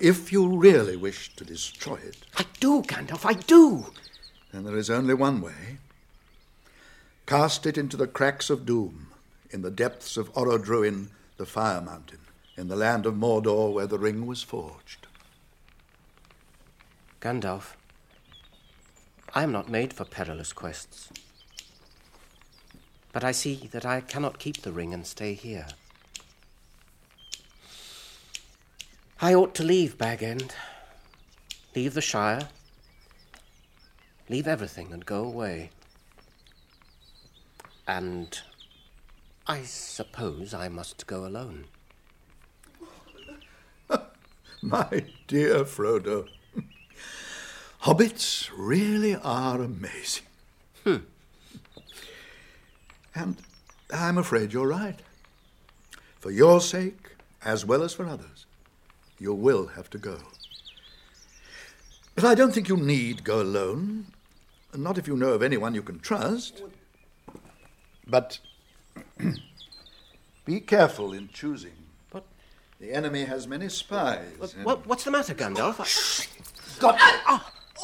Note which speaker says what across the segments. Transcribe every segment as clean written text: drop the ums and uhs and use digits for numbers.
Speaker 1: If you really wish to destroy it...
Speaker 2: I do, Gandalf, I do.
Speaker 1: Then there is only one way. Cast it into the cracks of doom, in the depths of Orodruin, the Fire Mountain, in the land of Mordor where the ring was forged.
Speaker 2: Gandalf, I am not made for perilous quests. But I see that I cannot keep the ring and stay here. I ought to leave Bag End, leave the Shire, leave everything and go away. And I suppose I must go alone.
Speaker 1: My dear Frodo, hobbits really are amazing. And I'm afraid you're right. For your sake, as well as for others, you will have to go. But I don't think you need go alone. Not if you know of anyone you can trust. But be careful in choosing.
Speaker 2: What?
Speaker 1: The enemy has many spies.
Speaker 2: What's the matter, Gandalf?
Speaker 1: Stop it!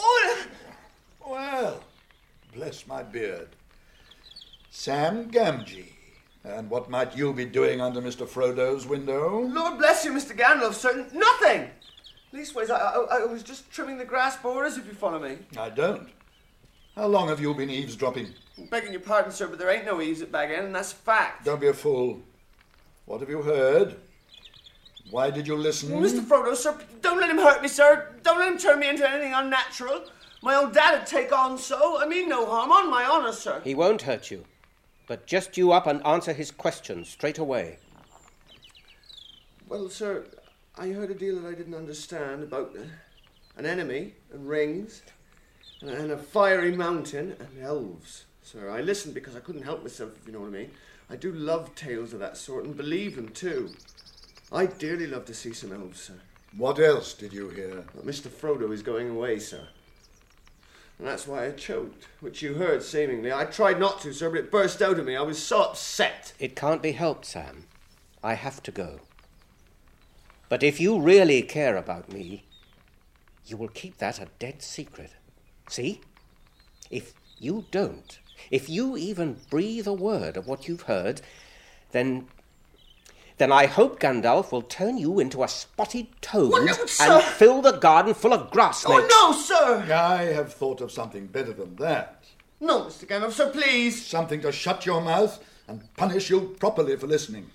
Speaker 1: Well, bless my beard. Sam Gamgee. And what might you be doing under Mr. Frodo's window?
Speaker 3: Lord bless you, Mr. Gandalf, sir. Nothing! Leastways, I was just trimming the grass borders, if you follow me.
Speaker 1: I don't. How long have you been eavesdropping?
Speaker 3: Begging your pardon, sir, but there ain't no eaves at Bag End, and that's a fact.
Speaker 1: Don't be a fool. What have you heard? Why did you listen?
Speaker 3: Well, Mr. Frodo, sir, don't let him hurt me, sir. Don't let him turn me into anything unnatural. My old dad'd take on so. I mean no harm, on my honour, sir.
Speaker 2: He won't hurt you. But just you up and answer his questions straight away.
Speaker 3: Well, sir, I heard a deal that I didn't understand about an enemy and rings and a fiery mountain and elves. Sir, I listened because I couldn't help myself, if you know what I mean. I do love tales of that sort and believe them too. I dearly love to see some elves, sir.
Speaker 1: What else did you hear?
Speaker 3: But Mr. Frodo is going away, sir. And that's why I choked, which you heard seemingly. I tried not to, sir, but it burst out of me. I was so upset.
Speaker 2: It can't be helped, Sam. I have to go. But if you really care about me, you will keep that a dead secret. See? If you don't, if you even breathe a word of what you've heard, then I hope Gandalf will turn you into a spotted toad and fill the garden full of grass snakes.
Speaker 3: Oh, no, sir!
Speaker 1: I have thought of something better than that.
Speaker 3: No, Mr. Gandalf, sir, please.
Speaker 1: Something to shut your mouth and punish you properly for listening.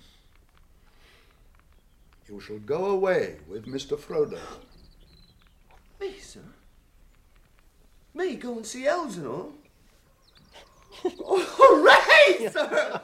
Speaker 1: You shall go away with Mr. Frodo.
Speaker 3: Me, sir? Me go and see elves and all? Oh, hooray, sir!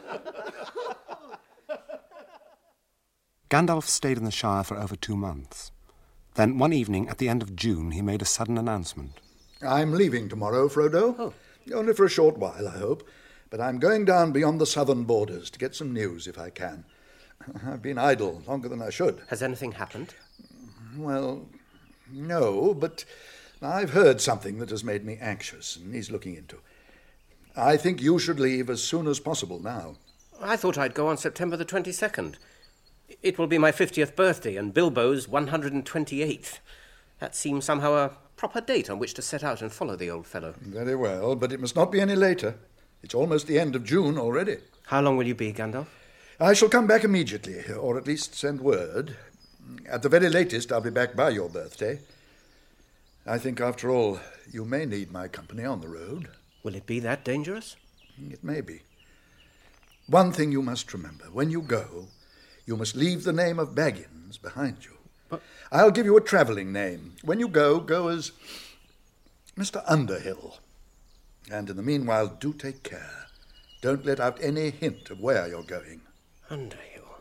Speaker 4: Gandalf stayed in the Shire for over 2 months. Then one evening at the end of June he made a sudden announcement.
Speaker 1: I'm leaving tomorrow, Frodo.
Speaker 2: Oh.
Speaker 1: Only for a short while, I hope. But I'm going down beyond the southern borders to get some news if I can. I've been idle longer than I should.
Speaker 2: Has anything happened?
Speaker 1: Well, no, but I've heard something that has made me anxious and needs looking into. I think you should leave as soon as possible now.
Speaker 2: I thought I'd go on September the 22nd. It will be my 50th birthday and Bilbo's 128th. That seems somehow a proper date on which to set out and follow the old fellow.
Speaker 1: Very well, but it must not be any later. It's almost the end of June already.
Speaker 2: How long will you be, Gandalf?
Speaker 1: I shall come back immediately, or at least send word. At the very latest, I'll be back by your birthday. I think, after all, you may need my company on the road.
Speaker 2: Will it be that dangerous?
Speaker 1: It may be. One thing you must remember. When you go, you must leave the name of Baggins behind you.
Speaker 2: But
Speaker 1: I'll give you a travelling name. When you go as Mr. Underhill. And in the meanwhile, do take care. Don't let out any hint of where you're going.
Speaker 2: Underhill.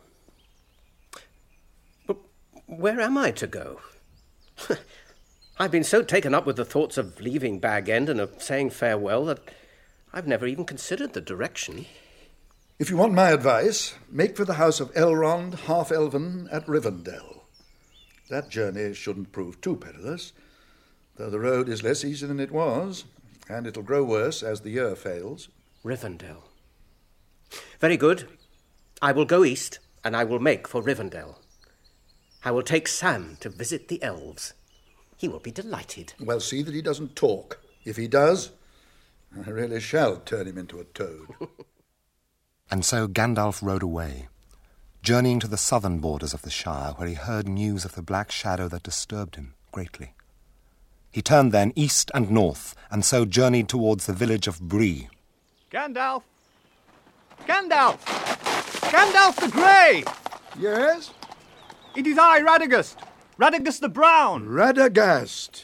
Speaker 2: But where am I to go? I've been so taken up with the thoughts of leaving Bag End and of saying farewell that I've never even considered the direction.
Speaker 1: If you want my advice, make for the house of Elrond, half-elven, at Rivendell. That journey shouldn't prove too perilous, though the road is less easy than it was, and it'll grow worse as the year fails.
Speaker 2: Rivendell. Very good. I will go east, and I will make for Rivendell. I will take Sam to visit the elves. He will be delighted.
Speaker 1: Well, see that he doesn't talk. If he does, I really shall turn him into a toad.
Speaker 4: And so Gandalf rode away, journeying to the southern borders of the Shire, where he heard news of the black shadow that disturbed him greatly. He turned then east and north, and so journeyed towards the village of Bree.
Speaker 5: Gandalf! Gandalf! Gandalf the Grey!
Speaker 1: Yes?
Speaker 5: It is I, Radagast! Radagast the Brown!
Speaker 1: Radagast!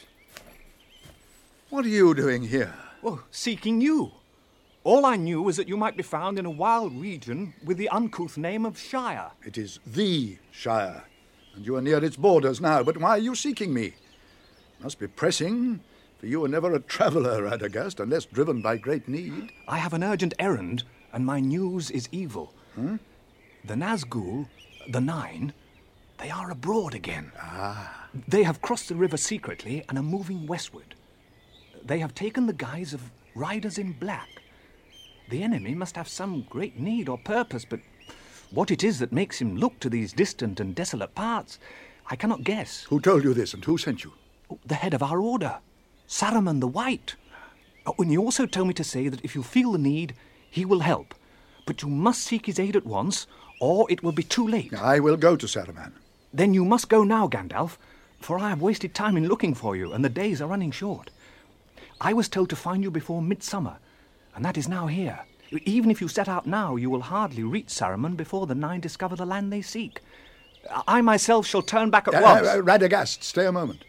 Speaker 1: What are you doing here?
Speaker 5: Oh, seeking you. All I knew was that you might be found in a wild region with the uncouth name of Shire.
Speaker 1: It is the Shire, and you are near its borders now. But why are you seeking me? Must be pressing, for you are never a traveller, Radagast, unless driven by great need.
Speaker 5: I have an urgent errand, and my news is evil. The Nazgul, the Nine, they are abroad again. They have crossed the river secretly and are moving westward. They have taken the guise of riders in black. The enemy must have some great need or purpose, but what it is that makes him look to these distant and desolate parts, I cannot guess.
Speaker 1: Who told you this, and who sent you?
Speaker 5: The head of our order, Saruman the White. And he also told me to say that if you feel the need, he will help. But you must seek his aid at once, or it will be too late.
Speaker 1: I will go to Saruman.
Speaker 5: Then you must go now, Gandalf, for I have wasted time in looking for you, and the days are running short. I was told to find you before midsummer, and that is now here. Even if you set out now, you will hardly reach Saruman before the Nine discover the land they seek. I myself shall turn back at once.
Speaker 1: Radagast, stay a moment.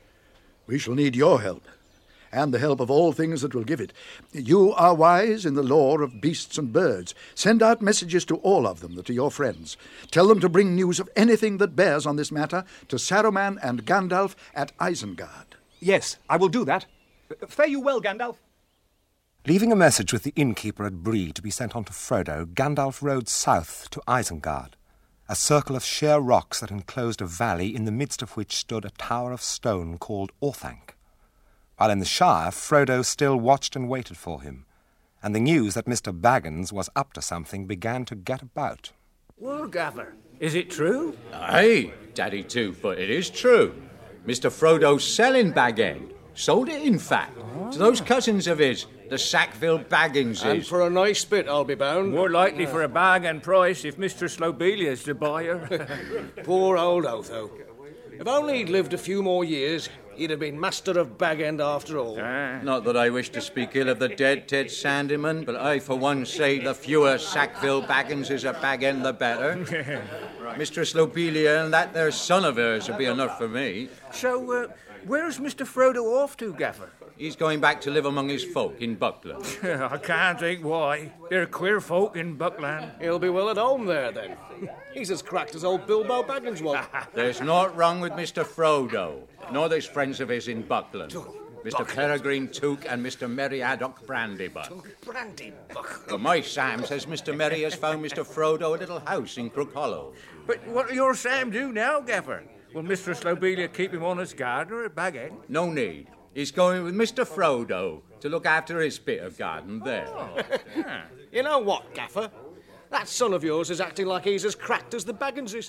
Speaker 1: We shall need your help, and the help of all things that will give it. You are wise in the lore of beasts and birds. Send out messages to all of them that are your friends. Tell them to bring news of anything that bears on this matter to Saruman and Gandalf at Isengard.
Speaker 5: Yes, I will do that. Fare you well, Gandalf.
Speaker 4: Leaving a message with the innkeeper at Bree to be sent on to Frodo, Gandalf rode south to Isengard, a circle of sheer rocks that enclosed a valley in the midst of which stood a tower of stone called Orthanc. While in the Shire, Frodo still watched and waited for him, and the news that Mr. Baggins was up to something began to get about.
Speaker 6: Well, Gaffer, is it true?
Speaker 7: Aye, Daddy Two-Foot, it is true. Mr. Frodo's selling Bag End. Sold it, in fact, to those cousins of his, the Sackville Bagginses.
Speaker 6: And for a nice bit, I'll be bound.
Speaker 8: More likely for a bag and price if Mistress Lobelia's the buyer.
Speaker 6: Poor old Otho. If only he'd lived a few more years, he'd have been master of Bag End after all.
Speaker 7: Not that I wish to speak ill of the dead Ted Sandyman, but I for one say the fewer Sackville Bagginses at Bag End the better. Mistress Lobelia and that there son of hers will be enough for me.
Speaker 8: So, where's Mr. Frodo off to, Gaffer?
Speaker 7: He's going back to live among his folk in Buckland.
Speaker 8: I can't think why. They're queer folk in Buckland.
Speaker 6: He'll be well at home there, then. He's as cracked as old Bilbo Baggins was.
Speaker 7: There's naught wrong with Mr. Frodo, nor there's friends of his in Buckland. Mr. Peregrine Took and Mr. Merry Haddock Brandybuck.
Speaker 6: Brandybuck.
Speaker 7: Well, my Sam says Mr. Merry has found Mr. Frodo a little house in Crook Hollow.
Speaker 8: But what will your Sam do now, Gaffer? Will Mistress Lobelia keep him on as gardener at Bag End?
Speaker 7: No need. He's going with Mr. Frodo to look after his bit of garden there.
Speaker 6: You know what, Gaffer? That son of yours is acting like he's as cracked as the Bagginses.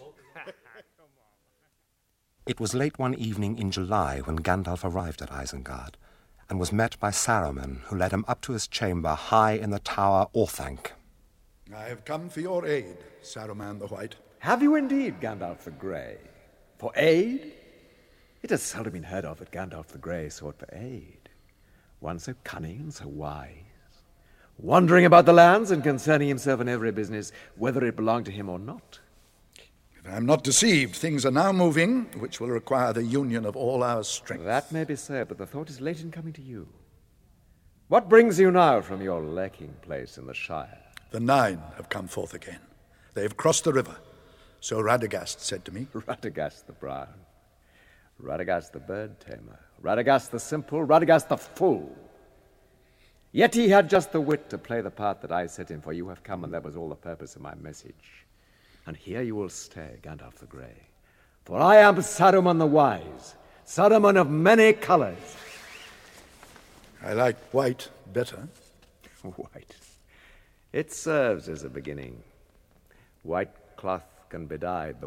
Speaker 4: It was late one evening in July when Gandalf arrived at Isengard, and was met by Saruman, who led him up to his chamber high in the tower Orthanc.
Speaker 1: I have come for your aid, Saruman the White.
Speaker 9: Have you indeed, Gandalf the Grey? For aid? It has seldom been heard of that Gandalf the Grey sought for aid. One so cunning and so wise, wandering about the lands and concerning himself in every business, whether it belonged to him or not.
Speaker 1: If I am not deceived, things are now moving, which will require the union of all our strength.
Speaker 9: That may be so, but the thought is late in coming to you. What brings you now from your lurking place in the Shire?
Speaker 1: The Nine have come forth again. They have crossed the river, so Radagast said to me.
Speaker 9: Radagast the Brown. Radagast the bird tamer, Radagast the simple, Radagast the fool. Yet he had just the wit to play the part that I set him, for you have come, and that was all the purpose of my message. And here you will stay, Gandalf the Grey, for I am Saruman the Wise, Saruman of many colors.
Speaker 1: I like white better.
Speaker 9: White. It serves as a beginning. White cloth can be dyed, the white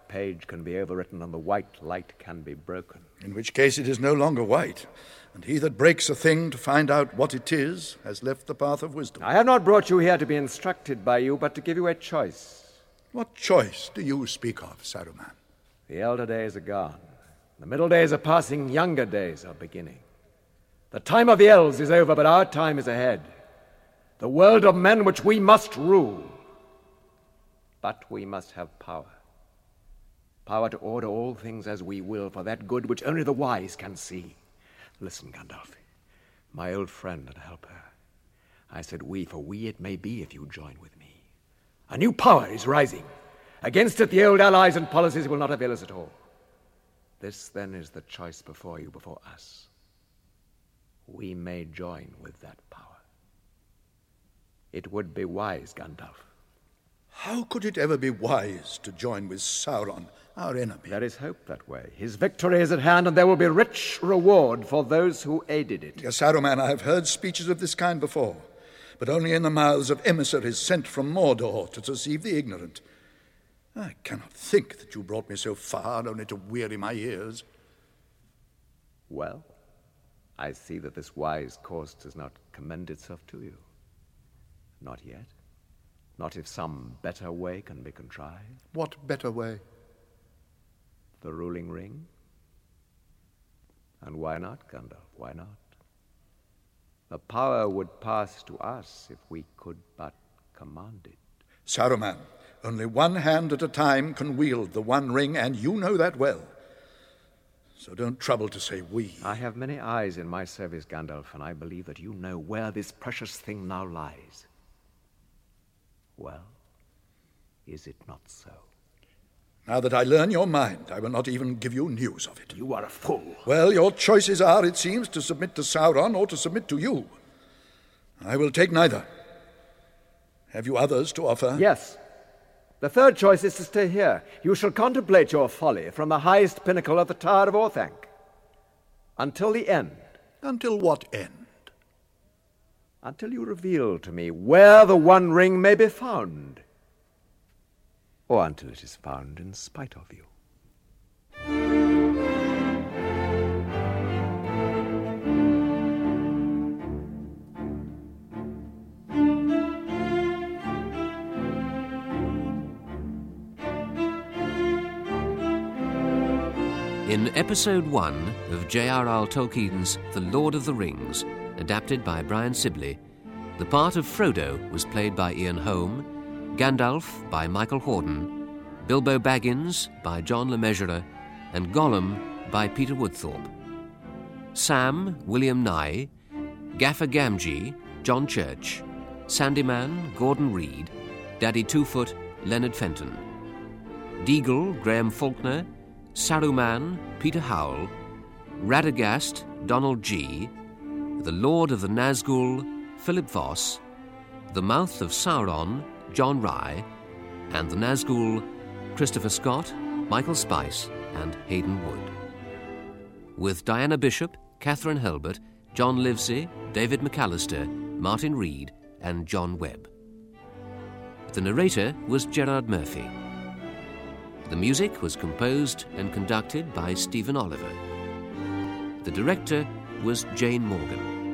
Speaker 9: page can be overwritten and the white light can be broken.
Speaker 1: In which case it is no longer white, and he that breaks a thing to find out what it is has left the path of wisdom.
Speaker 9: I have not brought you here to be instructed by you, but to give you a choice.
Speaker 1: What choice do you speak of, Saruman?
Speaker 9: The elder days are gone. The middle days are passing, younger days are beginning. The time of the elves is over, but our time is ahead. The world of men which we must rule. But we must have power. Power to order all things as we will for that good which only the wise can see. Listen, Gandalf, my old friend and helper. I said we, for we it may be if you join with me. A new power is rising. Against it the old allies and policies will not avail us at all. This, then, is the choice before you, before us. We may join with that power. It would be wise, Gandalf.
Speaker 1: How could it ever be wise to join with Sauron, our enemy?
Speaker 9: There is hope that way. His victory is at hand, and there will be rich reward for those who aided it.
Speaker 1: Yes, Saruman, I have heard speeches of this kind before, but only in the mouths of emissaries sent from Mordor to deceive the ignorant. I cannot think that you brought me so far only to weary my ears.
Speaker 9: Well, I see that this wise course does not commend itself to you. Not yet. Not if some better way can be contrived.
Speaker 1: What better way?
Speaker 9: The ruling ring. And why not, Gandalf? Why not? The power would pass to us if we could but command it.
Speaker 1: Saruman, only one hand at a time can wield the one ring, and you know that well. So don't trouble to say we.
Speaker 9: I have many eyes in my service, Gandalf, and I believe that you know where this precious thing now lies. Well, is it not so?
Speaker 1: Now that I learn your mind, I will not even give you news of it.
Speaker 9: You are a fool.
Speaker 1: Well, your choices are, it seems, to submit to Sauron or to submit to you. I will take neither. Have you others to offer?
Speaker 9: Yes. The third choice is to stay here. You shall contemplate your folly from the highest pinnacle of the Tower of Orthanc. Until the end.
Speaker 1: Until what end?
Speaker 9: Until you reveal to me where the One Ring may be found. Or until it is found in spite of you.
Speaker 10: In Episode 1 of J.R.R. Tolkien's The Lord of the Rings, adapted by Brian Sibley, the part of Frodo was played by Ian Holm, Gandalf by Michael Hordern, Bilbo Baggins by John Le Mesurier, and Gollum by Peter Woodthorpe. Sam, William Nye, Gaffer Gamgee, John Church, Sandyman, Gordon Reed, Daddy Twofoot, Leonard Fenton. Deagle, Graham Faulkner, Saruman, Peter Howell, Radagast, Donald G., the Lord of the Nazgul, Philip Voss, the Mouth of Sauron, John Rye, and the Nazgul, Christopher Scott, Michael Spice, and Hayden Wood. With Diana Bishop, Catherine Helbert, John Livesey, David McAllister, Martin Reed, and John Webb. The narrator was Gerard Murphy. The music was composed and conducted by Stephen Oliver. The director was Jane Morgan.